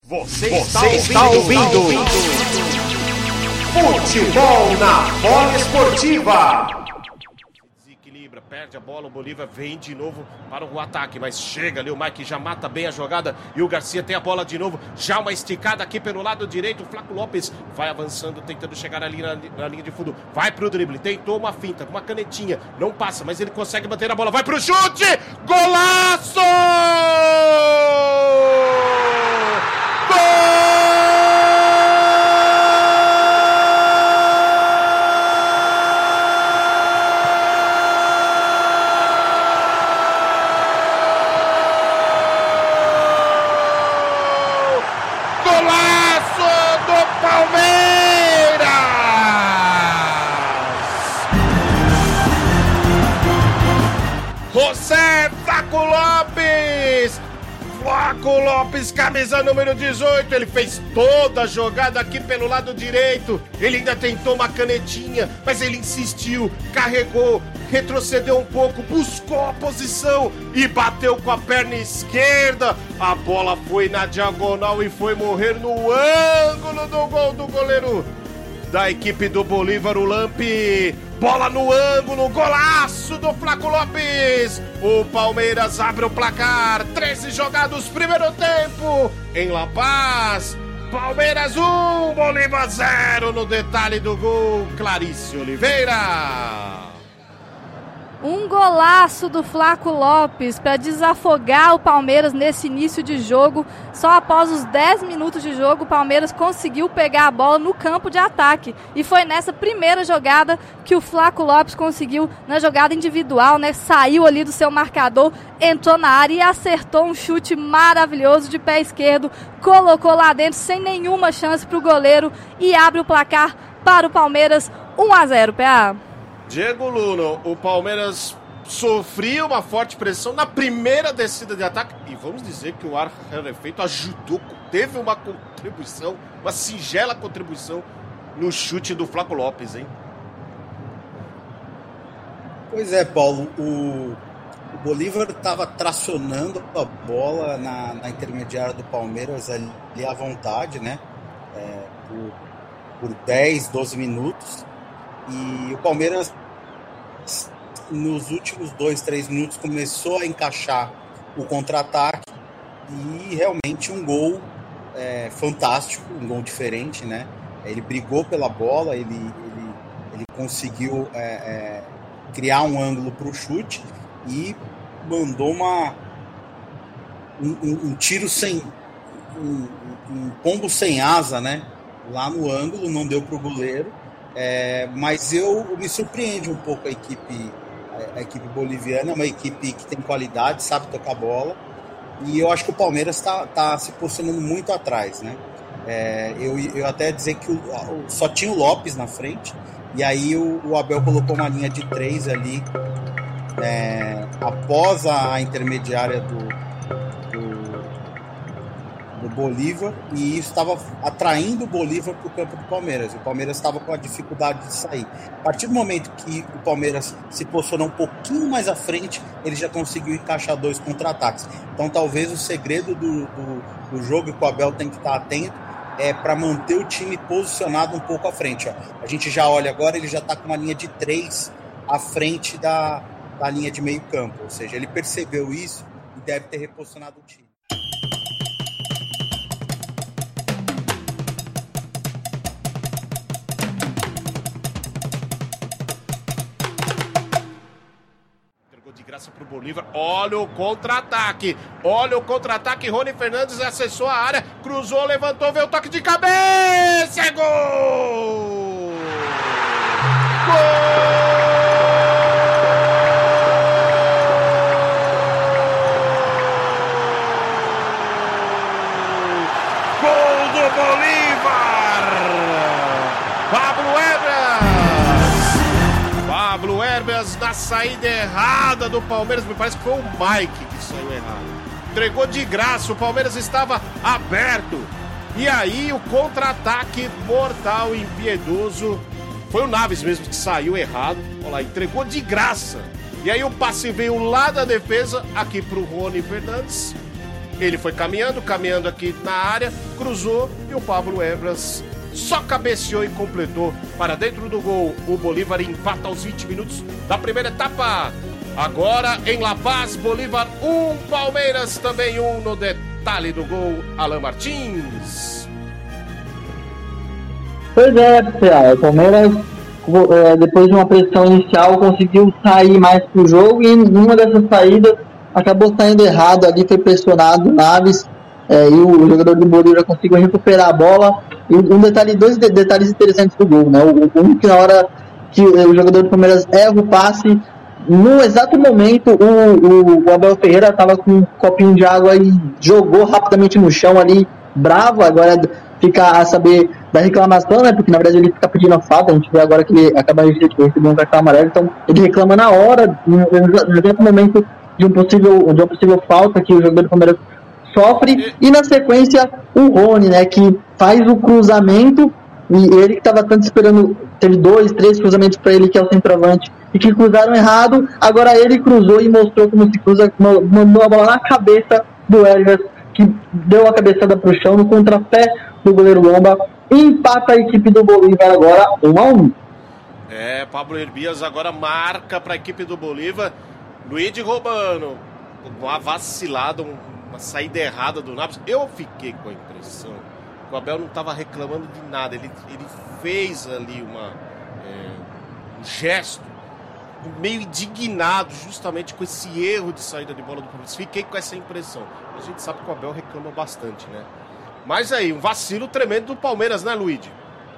Você está ouvindo Futebol na Bola Esportiva. Desequilibra, perde a bola, o Bolívar vem de novo para o ataque, mas chega ali o Mike, já mata bem a jogada e o Garcia tem a bola de novo, já uma esticada aqui pelo lado direito, o Flaco Lopes vai avançando, tentando chegar ali na linha de fundo, vai pro drible, tentou uma finta, uma canetinha, não passa, mas ele consegue bater a bola, vai pro chute, golaço! José Flaco Lopes! Flaco Lopes, camisa número 18, ele fez toda a jogada aqui pelo lado direito, ele ainda tentou uma canetinha, mas ele insistiu, carregou, retrocedeu um pouco, buscou a posição e bateu com a perna esquerda, a bola foi na diagonal e foi morrer no ângulo do gol do goleiro da equipe do Bolívar, o Lampi. Bola no ângulo, golaço do Flaco Lopes. O Palmeiras abre o placar, 13 jogados, primeiro tempo em La Paz. Palmeiras 1, Bolívar 0 no detalhe do gol, Clarice Oliveira. Um golaço do Flaco Lopes para desafogar o Palmeiras nesse início de jogo. Só após os 10 minutos de jogo, o Palmeiras conseguiu pegar a bola no campo de ataque. E foi nessa primeira jogada que o Flaco Lopes conseguiu, na jogada individual, né? Saiu ali do seu marcador, entrou na área e acertou um chute maravilhoso de pé esquerdo. Colocou lá dentro sem nenhuma chance para o goleiro e abre o placar para o Palmeiras 1-0, PA. Diego Luna, o Palmeiras sofria uma forte pressão na primeira descida de ataque e vamos dizer que o ar rarefeito ajudou, teve uma contribuição, uma singela contribuição no chute do Flaco Lopes, hein? Pois é, Paulo, o Bolívar estava tracionando a bola na intermediária do Palmeiras ali à vontade, né? Por 10, 12 minutos. E o Palmeiras, nos últimos 2, 3 minutos, começou a encaixar o contra-ataque e realmente um gol fantástico, um gol diferente, né? Ele brigou pela bola, ele conseguiu criar um ângulo para o chute e mandou um tiro sem... um pombo sem asa, né? Lá no ângulo, não deu para o goleiro. Mas me surpreende um pouco a equipe boliviana, uma equipe que tem qualidade, sabe tocar bola, e eu acho que o Palmeiras está se posicionando muito atrás, né? Eu até dizer que só tinha o Lopes na frente, e aí o Abel colocou uma linha de 3 ali, após a intermediária do Bolívar, e isso estava atraindo o Bolívar para o campo do Palmeiras. O Palmeiras estava com a dificuldade de sair. A partir do momento que o Palmeiras se posicionou um pouquinho mais à frente, ele já conseguiu encaixar 2 contra-ataques. Então talvez o segredo do jogo, que o Abel tem que estar atento, para manter o time posicionado um pouco à frente. Ó. A gente já olha agora, ele já está com uma linha de 3 à frente da linha de meio campo, ou seja, ele percebeu isso e deve ter reposicionado o time. Pro Bolívar, olha o contra-ataque, Rony Fernandes acessou a área, cruzou, levantou, veio o toque de cabeça, é gol! Gol do Bolívar! Pablo Herbas na saída errada do Palmeiras, me parece que foi o Mike que saiu errado. Entregou de graça, o Palmeiras estava aberto. E aí o contra-ataque mortal e impiedoso. Foi o Naves mesmo que saiu errado. Olha lá, entregou de graça. E aí o passe veio lá da defesa, aqui pro Rony Fernandes. Ele foi caminhando aqui na área, cruzou e o Pablo Evras só cabeceou e completou para dentro do gol. O Bolívar empata aos 20 minutos da primeira etapa. Agora em La Paz, Bolívar 1, Palmeiras também 1 no detalhe do gol, Alan Martins. Pois é, o Palmeiras, depois de uma pressão inicial, conseguiu sair mais pro jogo e numa dessas saídas acabou saindo errado ali, foi pressionado o Naves e o jogador do Bolívar conseguiu recuperar a bola. E dois detalhes interessantes do gol, né? Um que na hora que o jogador do Palmeiras erra o passe, no exato momento o Abel Ferreira estava com um copinho de água e jogou rapidamente no chão ali, bravo. Agora fica a saber da reclamação, né? Porque na verdade ele fica pedindo a falta. A gente vê agora que ele acaba de receber um cartão amarelo, então ele reclama na hora, no exato momento de uma possível falta que o jogador do Palmeiras sofre. E na sequência o Rony, né, que faz o cruzamento, e ele que estava tanto esperando, teve 2, 3 cruzamentos para ele, que é o centroavante, e que cruzaram errado. Agora ele cruzou e mostrou como se cruza, mandou a bola na cabeça do Elvers, que deu a cabeçada para o chão no contrapé do goleiro Lomba, e empata a equipe do Bolívar agora 1-1. Pablo Herbias agora marca para a equipe do Bolívar. Luigi Romano, uma vacilada, uma saída errada do Naves. Eu fiquei com a impressão que o Abel não estava reclamando de nada. Ele fez ali um gesto meio indignado justamente com esse erro de saída de bola do Palmeiras. Fiquei com essa impressão. A gente sabe que o Abel reclama bastante, né? Mas aí, um vacilo tremendo do Palmeiras, né, Luigi?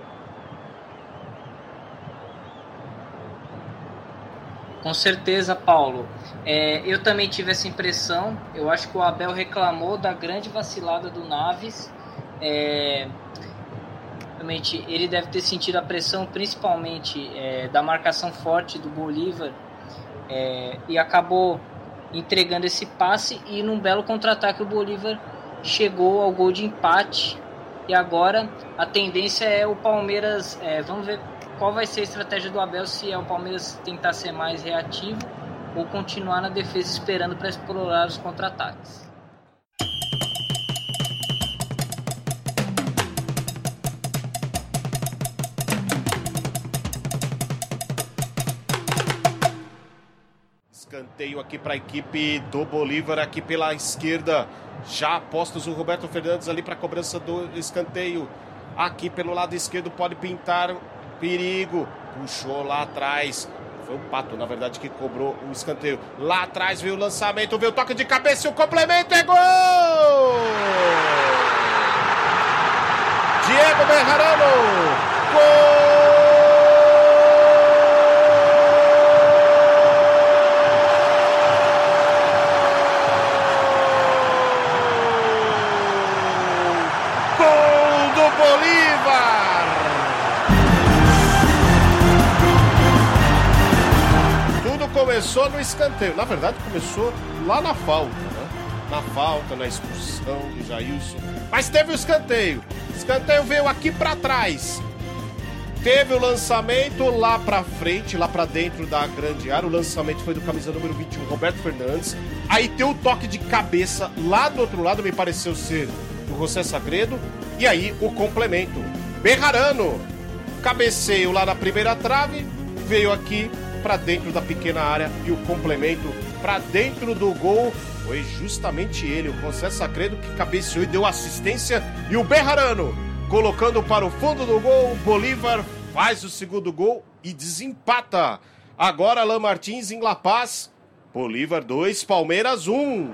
Com certeza, Paulo. Eu também tive essa impressão. Eu acho que o Abel reclamou da grande vacilada do Naves. Realmente, ele deve ter sentido a pressão, principalmente da marcação forte do Bolívar, e acabou entregando esse passe. E num belo contra-ataque, o Bolívar chegou ao gol de empate. E agora a tendência é o Palmeiras. Vamos ver qual vai ser a estratégia do Abel, se é o Palmeiras tentar ser mais reativo ou continuar na defesa esperando para explorar os contra-ataques. Escanteio aqui para a equipe do Bolívar, aqui pela esquerda. Já postos o Roberto Fernandes ali para a cobrança do escanteio. Aqui pelo lado esquerdo pode pintar perigo. Puxou lá atrás. Foi o Pato, na verdade, que cobrou o escanteio. Lá atrás veio o lançamento, veio o toque de cabeça e o complemento é gol! Diego Bejarano. Gol! Começou no escanteio, na verdade começou lá na falta, né? Na falta, na expulsão do Jailson, mas teve o escanteio. O escanteio veio aqui pra trás, teve o lançamento lá pra frente, lá pra dentro da grande área. O lançamento foi do camisa número 21, Roberto Fernandes. Aí tem o toque de cabeça lá do outro lado, me pareceu ser do José Sagredo. E aí o complemento, Bejarano, cabeceio lá na primeira trave, veio aqui para dentro da pequena área e o complemento para dentro do gol. Foi justamente ele, o José Sagredo, que cabeceou e deu assistência, e o Bejarano colocando para o fundo do gol. O Bolívar faz o segundo gol e desempata. Agora Alan Martins em La Paz. Bolívar 2, Palmeiras 1.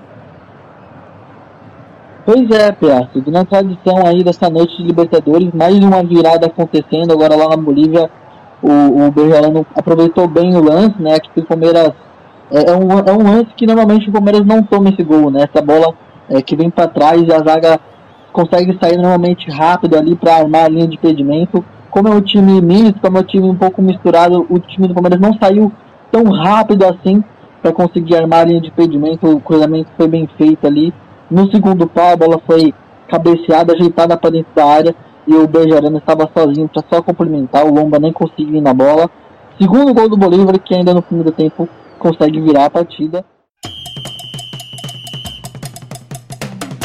Pois é, Pia, seguindo a tradição aí dessa noite de Libertadores, mais uma virada acontecendo agora lá na Bolívia. O Bejarano aproveitou bem o lance, né? Que o Palmeiras é um lance que normalmente o Palmeiras não toma esse gol, né? Essa bola que vem para trás e a zaga consegue sair normalmente rápido ali para armar a linha de impedimento. Como é um time misto, como é um time um pouco misturado, o time do Palmeiras não saiu tão rápido assim para conseguir armar a linha de impedimento. O cruzamento foi bem feito ali. No segundo pau, a bola foi cabeceada, ajeitada para dentro da área. E o Bejarano estava sozinho para só complementar. O Lomba nem conseguiu ir na bola. Segundo gol do Bolívar, que ainda no primeiro tempo consegue virar a partida.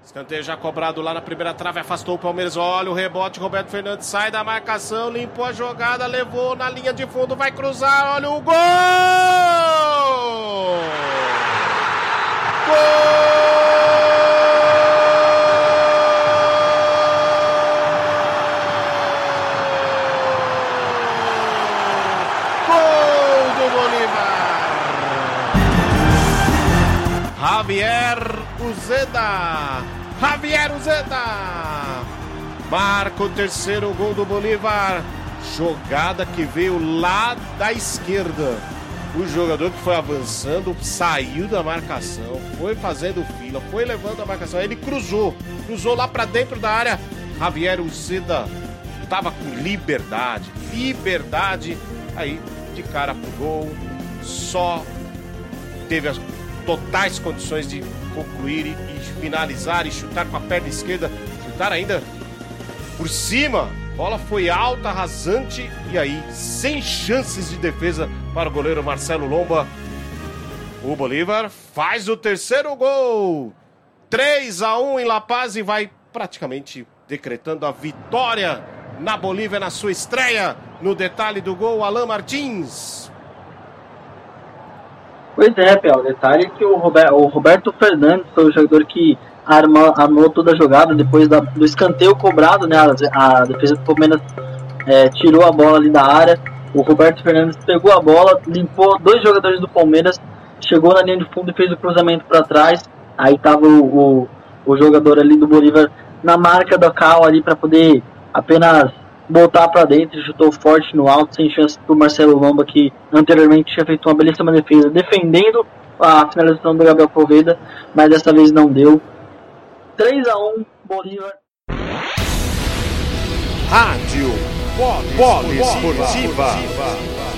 Escanteio já cobrado lá na primeira trave, afastou o Palmeiras, olha o rebote, Roberto Fernandes sai da marcação, limpou a jogada, levou na linha de fundo, vai cruzar, olha o gol! Gol do Bolívar! Javier Uzeda marca o terceiro gol do Bolívar. Jogada que veio lá da esquerda. O jogador que foi avançando saiu da marcação, foi fazendo fila, foi levando a marcação. Ele cruzou lá pra dentro da área. Javier Uzeda tava com liberdade. Aí de cara pro gol. Só teve as totais condições de concluir e finalizar e chutar com a perna esquerda, chutar ainda por cima, bola foi alta, rasante e aí sem chances de defesa para o goleiro Marcelo Lomba. O Bolívar faz o terceiro gol, 3-1 em La Paz e vai praticamente decretando a vitória na Bolívia na sua estreia. No detalhe do gol, Alan Martins. Pois é, Pel, o detalhe é que o Roberto Fernandes foi o jogador que armou toda a jogada depois do escanteio cobrado, né? A defesa do Palmeiras tirou a bola ali da área. O Roberto Fernandes pegou a bola, limpou dois jogadores do Palmeiras, chegou na linha de fundo e fez o cruzamento para trás. Aí estava o jogador ali do Bolívar na marca da Cal ali para poder apenas botar para dentro, chutou forte no alto, sem chance para o Marcelo Lomba, que anteriormente tinha feito uma belíssima defesa, defendendo a finalização do Gabriel Poveda, mas dessa vez não deu. 3-1, Bolívar. Rádio Poliesportiva.